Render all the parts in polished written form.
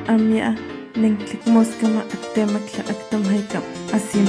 amia nengklik moskama aktemakla aktamhaykam asim.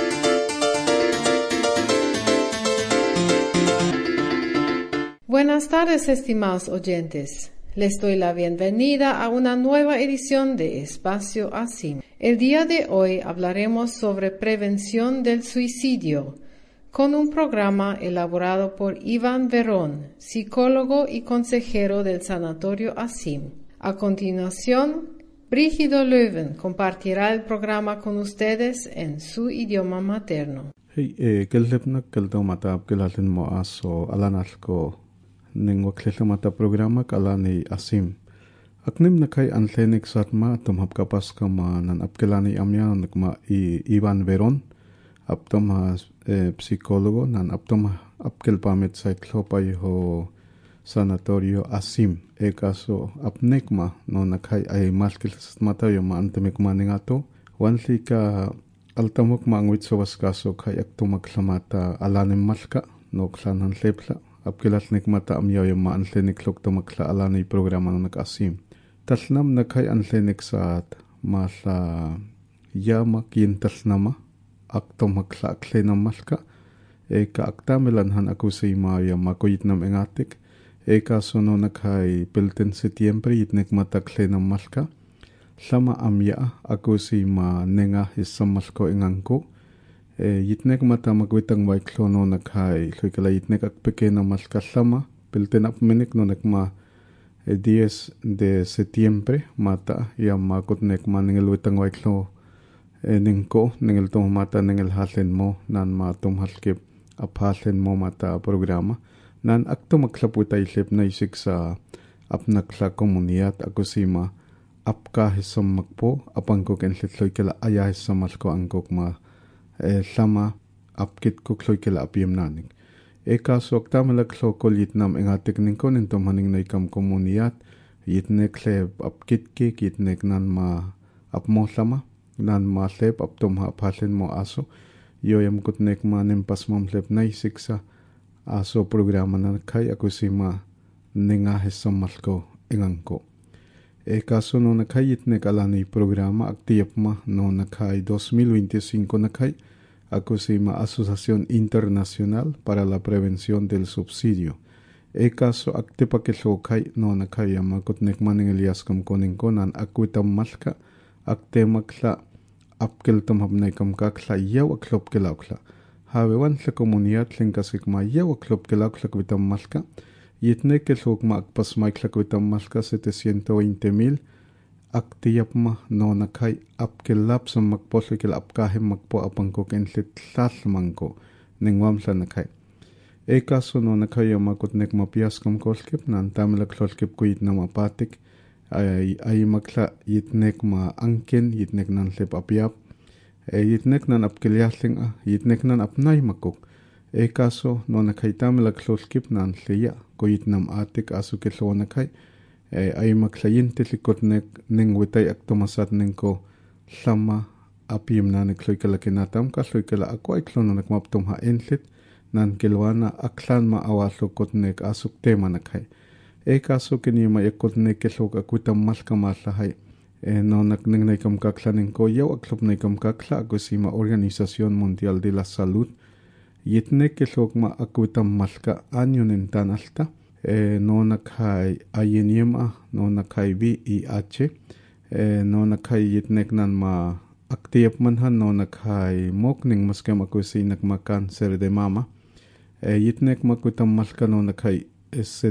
Buenas tardes, estimados oyentes. Les doy la bienvenida a una nueva edición de Espacio ASIM. El día de hoy hablaremos sobre prevención del suicidio, con un programa elaborado por Iván Verón, psicólogo y consejero del Sanatorio ASIM. A continuación, Brígido Löwen compartirá el programa con ustedes en su idioma materno. Kellepnak keltomata kelalin mo aso alanalko ningwa keltomata programa kalani ASIM. Aknim nakay anlenik satma tumhap kapaska ma nan apkelani amya nakma Iván Verón. Aptoma psicólogo nan aptoma apkelpamit saitlopay ho sanatorio ASIM. E caso apnekma no nakay ay malkil satmata yo ma antemikma ningato. Wanli ka altamok maangwit sa waskaso kay aktumaklamata alanim malka no klanan lepla. Apkilatnik mata amyaw yo ma anlenik lok tumakla alani programa no nak-ASIM. Talnam nakay anlenik saat mala yama kintalnama. Aktom makla aklenam malka. Eka aktamilanhan ako sa imaya makoyit nam engatik. Eka sono nakay pilten setiembre yitnek mata aklenam malka. Sama amya ako sa ima nenga isam malko engangko. Yitnek mata magwitang waiklono nakay. Kala yitnek akpekena malka sama. Pilten apminik no nakma 10 de setiembre mata. Yamakot nekma ningelwitang waiklo. Ningko ningel mata ningel halen mo nan ma halkip aphalen mo mata programa nan akto maklaputa islip na isik sa apnakla komunidad akusima apka hisam magpo apangko kenlitloy kala aya hisam malko angkok ma sama apkit ko kloy kala apiem nanik kaso aktamalaklo kol yitnam engatik ningko nintom haning na ikam komunidad yitnek leb apkit ki yitnek nan ma apmo sama nan malep aptom hapalen mo aso yoyam kutnek manem pasmam lep na isiksa aso programa na kay akusima ninga hesam malko ingangko kaso no nakay itnek alani programa aktiyap ma no nakay 2025 nakay akusima Asociación Internacional para la Prevención del Subsidio kaso aktipakilo kay no nakay amakutnek maning Elias kam koningko nan akwitam malka aktemakla apkeltam habnay kam kakla yaw aklop kelawkla. Hawewan la komunidad linkasik yaw aklop kelawkla kwitam malka. Yitnek kelhok ma akpasmaykla kwitam malka 720,000 aktiyap ma no nakay apkelap sa magposli kel apkahem magpo apangko kenlit tlalmanko ningwam la nakay. Kaso no nakay amakotnek mapias kam kolkip nan tamilak kolkip ko yitna mapatik. Ay makla yitnek ma angkin yitnek nan lep apiap yitnek nan apkelyahling yitnek nan apnay makok kaso no nakaitamilak lolkip nan liya ko yitnam atik aso kilo nakay ay makla yintilikotnek ning witay aktomasat ningko lama apim nanik loy kala kinatam kasloy kala ako ay klono nakmaptom ha enlit nan kilwana aklan maawalokotnek asuk tema nakay kaso kini mayakot ne kelok akutam malka malahay no nakning na ikam kaklanin ko yaw aklop na ikam kakla akusima Organización Mundial de la Salud yitne kelok ma akutam malka anyo nintan alta no nakay ayenyema no nakay VIH no nakay yitnek nan ma aktiyap manhan no nakay mokning maskem akusi nakma cancer de mama yitnek makutam malka no nakay es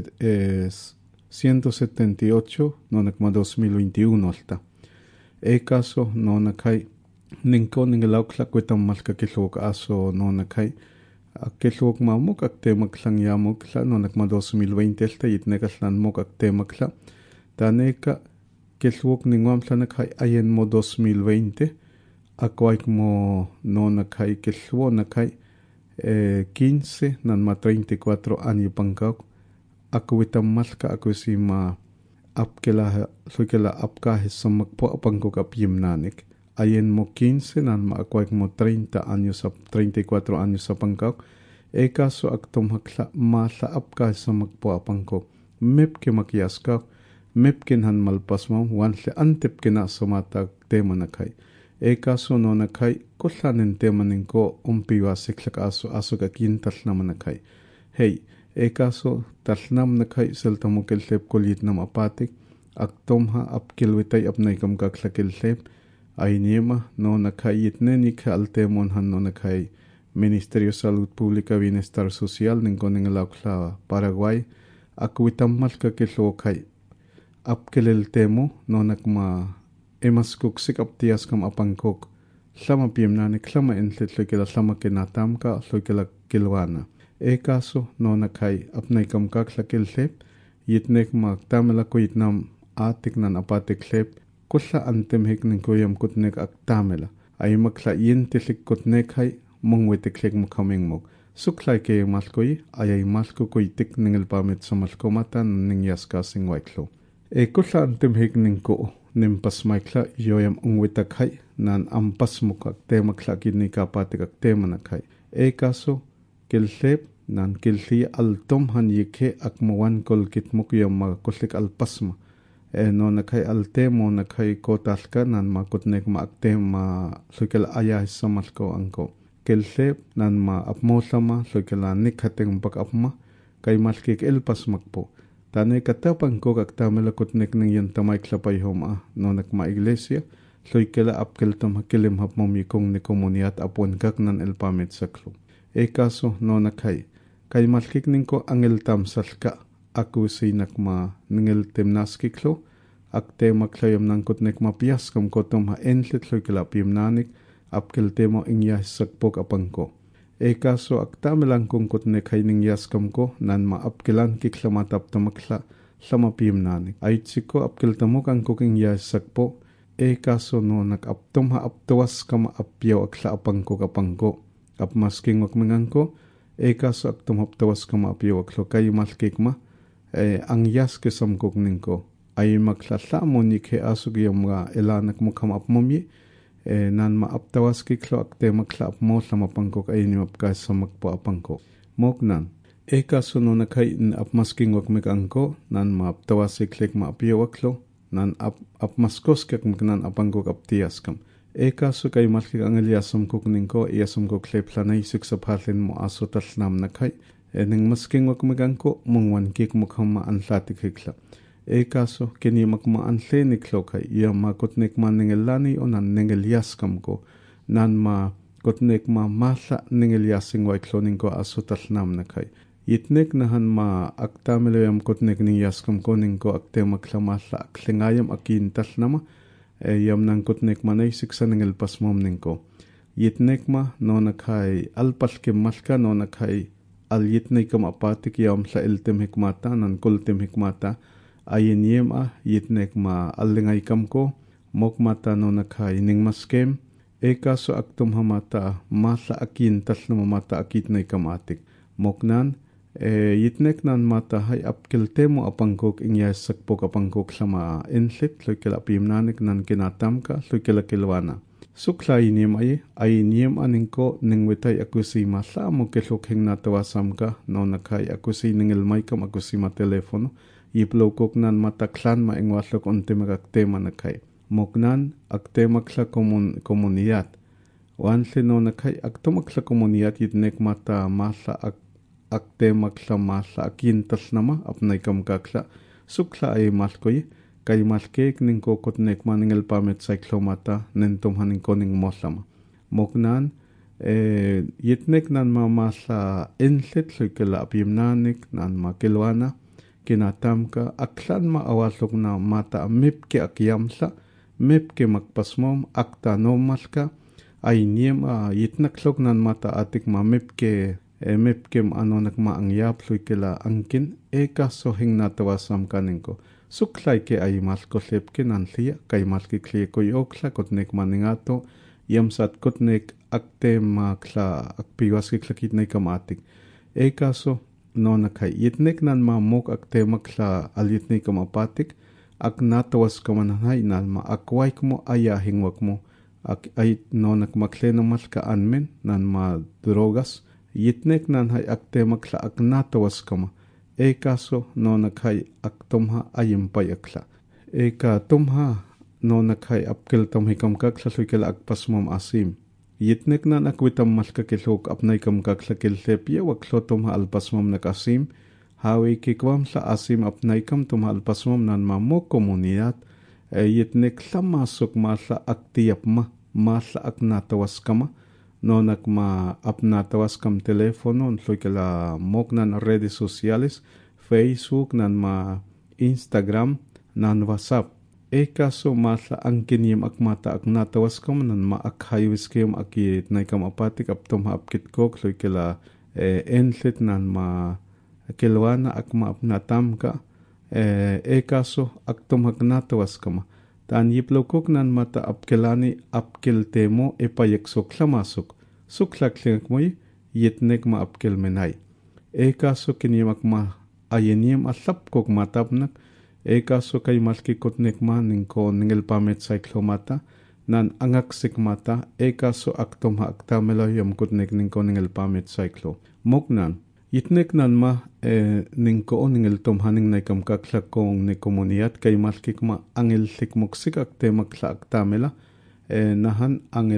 178 no nakma 2021 alta caso no nakay ningko ningelawkla kwitam malka kilok aso no nakay kilok mamok aktemaklang yamokla no nakma 2020 alta yitnek aslan mok aktemakla taneka kilok ningwamla nakay ayen mo 2020 akwayk mo no nakay kilwo nakay 15 nan ma 34 anyo pangkak akwitam malka akusima apkela sukela apka hisam magpo apangkok apyim nanik ayen mo 15 nan maakwak mo 30 años sa 34 años sa pangkak kaso aktom hakla mala apka hisam magpo apangkok mep ke makiaskak mepkin han malpasmam wanle antep kina somata tema nakai. Kaso no nakai kullanin tema ninko umpiwa siklak aso ka kintalnam nakai. Hey, kaso talnam nakai seltamu keltep kulit nam apatik aktomha apkilwitay apnaykam kaklakiltep ay niema no nakai itneni ka altemon han no nakai Ministerio Salud Pública Bienestar Social ninko ningalakla Paraguay akwitammal ka kilokay apkelel temo no nakma emaskuk aptias kam apangkok llama piemnanik llama entletlo kila llama kinatamka lo kila kilwana kaso no nakai apnaykam kaklakiltep yitnek magtamela ko yitnam atik nan apatik lep kulla antemhik ninkoyam kutnek aktamela ay makla yintilik kutnek hay mungwetiklik mukamingmok suklay ke malkoy ay malko koytik ningel pamit sa malkomatan ning yaskasing waiklo kulla antemhik ningko nimpasmaikla yoyam ungwitak hay nan ampasmuk aktemakla kinika apatik aktemanakay kaso kiltep nan kilthi altom han yike akmawan kolkitmuk yam makullik alpasma no nakai altemo nakai kotalka nan ma kutnek ma aktema sukel aya samalko angko kelse nan ma apmosama sukela nikhateng pak apma kay malkik elpasmakpo tane katapang ko kaktamela kutnek ng yan tamay klapay homa no nakma iglesia sukela apkeltam hakilim hapmamikong ni komuniyat apon kak nan elpamit saklo kaso no nakai kay malkik ningko angel tamsalka aku sinakma ningel temnaskiklo akte maklayam nang kutnek mapias kam kotom ha entlet loy kila piemnanik apkel temo ingya sakpok apangko kaso aktamelang kung kutnek hay ningyas kam ko nan ma apkelan kiklamatap tamakla sama piemnanik aitsiko apkel tamok ang kuking ya sakpo kaso no nakaptom ha aptawas kama apyaw akla apangko kapangko apmasking wakmengangko kaso aktom aptawas kama apyaw aklo kay malkikma ang yas kesamkok ningko ay maglasamo ni ke asug yung mga elanak mo kamapmumi nan maaptawas kiklo akte maklap mo sa mapangkok ay ni mapkas sa magpo apangko moknan kaso no nakay apmasking wak megangko nan maaptawas iklik maapiyawaklo nan apmaskos kak magnan apangkok aptias kam kaso kay malkik ang aliasam kok ningko iasam kok leplanay siksaphalin mo aso talnam nakay nang masking wak megangko mungwan kik mukhama anlatik hikla kaso kini makmaantle niklo kay iya makotnek man ningelani o nan ningelyas kam ko nan ma kotnek ma masa ningelyasing waiklo ningko aso talnam na kay yitnek nahan ma aktameloyam kotnek ningyas kam ko ningko akte maklamasa aklingayam akin talnama yam nang kotnek manay siksa ningelpasmom ningko yitnek ma no nakay alpalkim malka no nakay al yitnek kam apatik yam sa iltim hikmata nan kultim hikmata ayin yitnek ma alingay kam ko mok mata no nakay ning maskem kaso aktum hamata masa akin tas na mata akit na ikamatik moknan yitnek nan mata hay apkilte mo apangkok ingyas sakpok apangkok sama insit loy kila pimnanik nan kinatam ka loy kila kilwana sukla inim ay niem aningko ningwitay akusi masa mo kilok hing natawasam ka no nakay akusi ningilmay kam akusi ma telefono iplokok nan mataklan maingwaslok onte magaktema nakay moknan aktemakla komuniyat wanse no nakay aktomakla komuniyat yitnek mata masa aktemakla masa akintas nama apnay kamkakla sukla ay malkoy kay malkek ning kokotnek maningel pamit sa mata nentom haningko ning moslama moknan yitnek nan mamasa enset loykela apimnanik nan makilwana kinatamka aklan maawaslok na mata mipke akyamsa mipke magpasmom akta nomalka ay niem yitnaklok nan mata atik ma mipke ano nakmaangyap loy kila angkin kaso hing natawasam kaningko suklay ke ay malko lepke nan liya kay malki kliye ko yokla kotnek maningato yamsat kotnek akte makla akpiwas kiklakit na ikamatik kaso no nakay yitnek nan mamok akte makla alitnik kamapatik ak natawas kamananay nan maakway mo ayahingwak mo ay no nakmakle na malka anmen nan ma drogas yitnek nan hay akte makla ak natawas kama caso no nakay aktomha ayimpay akla. Ka tomha no nakay apkel tomhikam kakla suikela akpasmom asim. Yitnek na nakwitam malkakilhok apnay kam kakla kilthepya waklo tomha alpasmom nakasim. Hawi kikwam sa asim apnay kam tomha alpasmom nan mamok komunidad. Yitnek la masok mala aktiyapma mala aknatawas kama. No nakma apnatawas kam telefono suikela mok nan redes sociales. Facebook nan ma Instagram nan WhatsApp. Caso mala ang kinyem akmata aknatawas kam nan ma akhayus kem akit na kam apatik aptom hapkit kok suikela enlet nan ma kelwana akma apnatam ka. Caso aktom aknatawas kama. Tan yiplokok nan mata apkelani apkel temo payeksok lamasok. Suklaklingak moy yitnek ma apkel menay. Caso kinyem akma ayenyem alap kok matapnak. Caso kay malkikot nekma ningko ningel pamet cyclomata nan angaksik mata. Caso aktom ha aktamela yamkot nek ningko ningel pamet cyclo. Moknan yitnek nan ma ningko ningel tomhaning naikam kaklak kong ni komunidad kay malkikma angel sikmoksik aktemakla aktamela nahan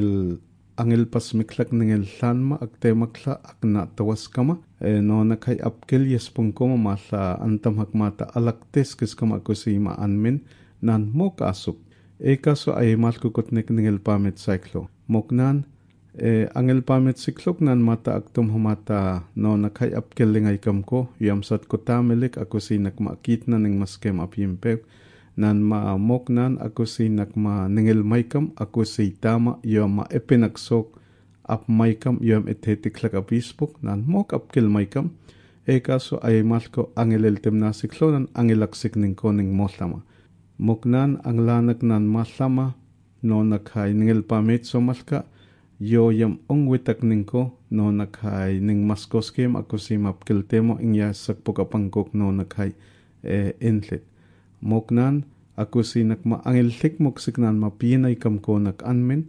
angel pasmiklak ningel sanma aktemakla akna tawaskama no nakay apkel yespongkoma mala antam hakmata alaktes kiskama kusima anmin nan mok asuk. Caso ay malkukotnek ningel pamet cyclo. Moknan angel pamet siklok nan mata aktom humata no nakay apkel lingay kamko yamsat ko tamelik akusinak makitna ning maskem apyimpek nan moknan akusinak ma ningel maykam akusi tama yom ma epinaksok ap maykam yom etetiklak apispok nan mok apkel maykam. Caso ay malko angel eltem siklo nan angelaksik ningko ning moslama. Moknan ang lanak nan maslama no nakay ningel pamet so malka yo yam ongwitak ningko no nakay ning maskoskem akusim apkel temo ingya sakpok apangkok no nakay enlet. Moknan akusinak ma angel sikmoksik nan mapinay kamko nak anmen.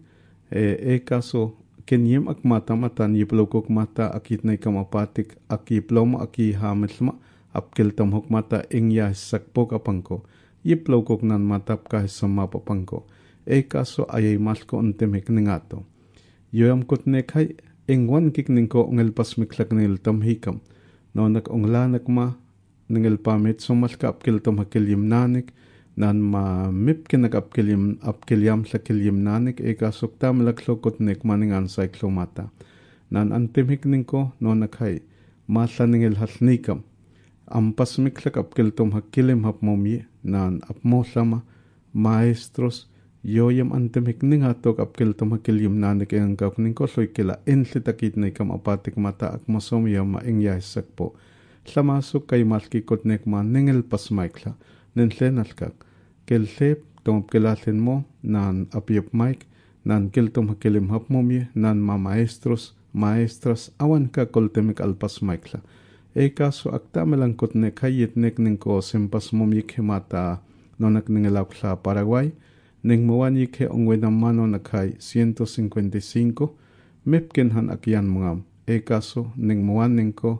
Caso kenyem akmatamatan yiplokok mata akitnay kamapatik akiploma akihamelma apkel tamhok mata ingya sakpok apangko. Yiplokok nan matap kahit sa mapapangko. Caso ayay malko untemik ningato. Yoyam kotnek hay ingwan kik ningko ngel pasmiklak ningel tamhikam. No nak onglanak ma ningel pamit somalka apkel tamhakilyam nanik nan ma mipke nak apkelyam sakilyam nanik. Caso tamlaklo kotnek maningan cyclomata. Nan antemhik ningko no nak hay mala ningel halnikam. Ang pasmiklak apkel tamhakilim hapmomye nan apmoslama maestros yoyam antemhik ningatok apkel tamhakilyam nanik ang kapningko soykela enlitakit na ikam apatik mata akmasom yam maingyahisakpo. Slamasok kay malkikotnek ma ningel pasmaikla nenlenalkak. Kelthep tomapkelalin mo nan apyap maik nan kel tamhakilim hapmomye nan ma maestros maestras awan ka koltemik alpasmaikla. Caso aktamelang kotnek hayitnek ningko sempas momyik himata nonak ningelak sa Paraguay. Ning mawanyik he ongwenamano nakay 155 mepkenhan akyan mungam. Caso ning mawaning ko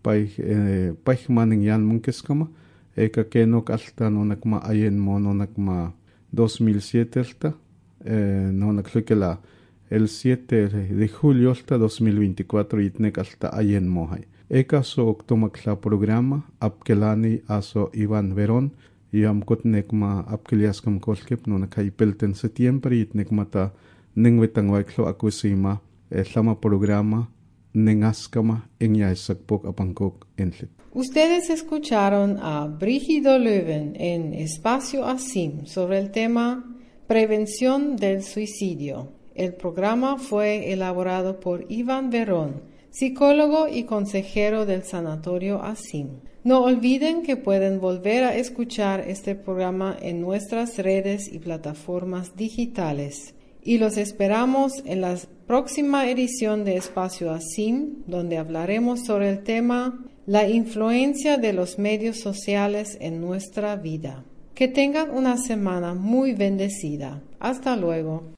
paihmaning yan mungkiskama. Kakenok alta no nakma ayen mo no nakma 2007 alta no naklukela el 7 de julio alta 2024 itnek alta ayen mo hay. Caso oktomakla programa apkelani aso Iván Verón yam kotnek ma apkelias kam kolkep no nakaipelten septiembre itnek mata ningwetang waiklo akusima sama programa ningaskama ingya sakpok apangkok enlet. Ustedes escucharon a Brígido Löwen en Espacio Asim sobre el tema Prevención del Suicidio. El programa fue elaborado por Iván Verón, psicólogo y consejero del Sanatorio Asim. No olviden que pueden volver a escuchar este programa en nuestras redes y plataformas digitales. Y los esperamos en la próxima edición de Espacio Asim, donde hablaremos sobre el tema la influencia de los medios sociales en nuestra vida. Que tengan una semana muy bendecida. Hasta luego.